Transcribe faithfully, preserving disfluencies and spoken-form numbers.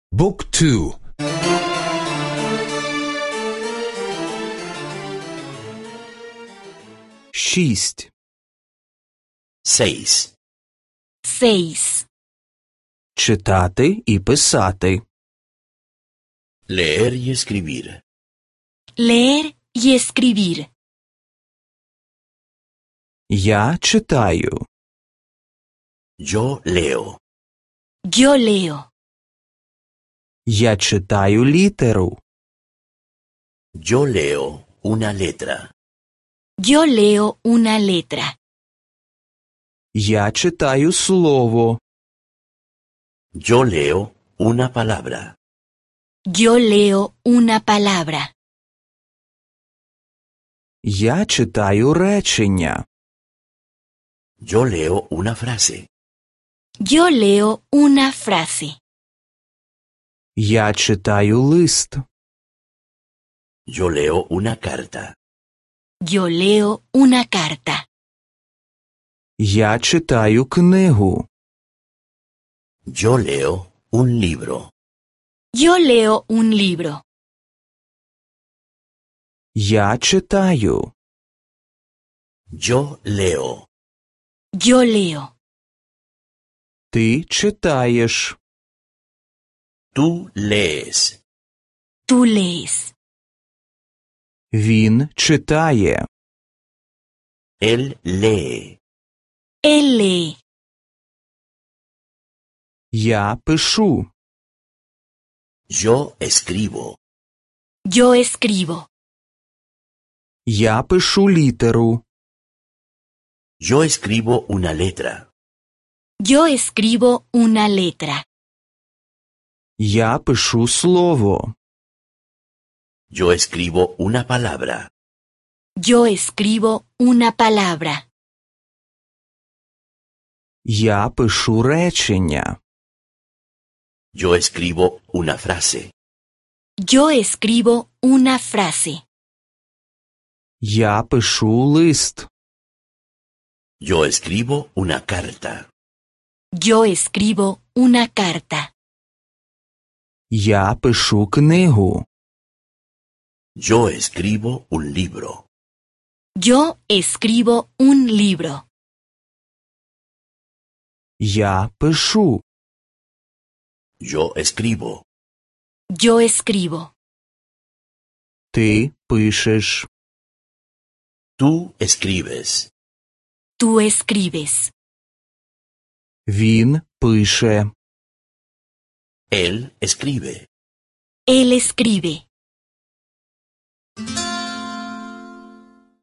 บุ๊กทูшість seis. Seis. читати і писати. Leer y escribir. Leer y escribir. Я читаю. Yo leo. Yo leo. Я читаю літеру. Yo leo una letra. Yo leo una letra. Я читаю слово. Yo leo una palabra. Yo leo una palabra. Я читаю речення. Yo leo una frase. Yo leo una frase. Я читаю лист. Yo leo una carta. Yo leo una carta. Я читаю книгу. Yo leo un libro. Yo leo un libro. Я читаю. Yo leo. Yo leo. Ти читаєш. Tú lees. Tú lees. Він читає. Él lee. Él lee. Я пишу. Yo escribo. Yo escribo. Я пишу літеру. Yo escribo una letra. Yo escribo una letra. Я пишу слово. Yo escribo una palabra. Yo escribo una palabra. Я пишу речення. Yo escribo una frase. Yo escribo una frase. Я пишу лист. Yo escribo una carta. Yo escribo una carta. Я пишу книгу. Yo escribo un libro. Yo escribo un libro. Я пишу. Yo escribo. Yo escribo. Ти пишеш. Tú escribes. Tú escribes. Він пише. Él escribe. Él escribe.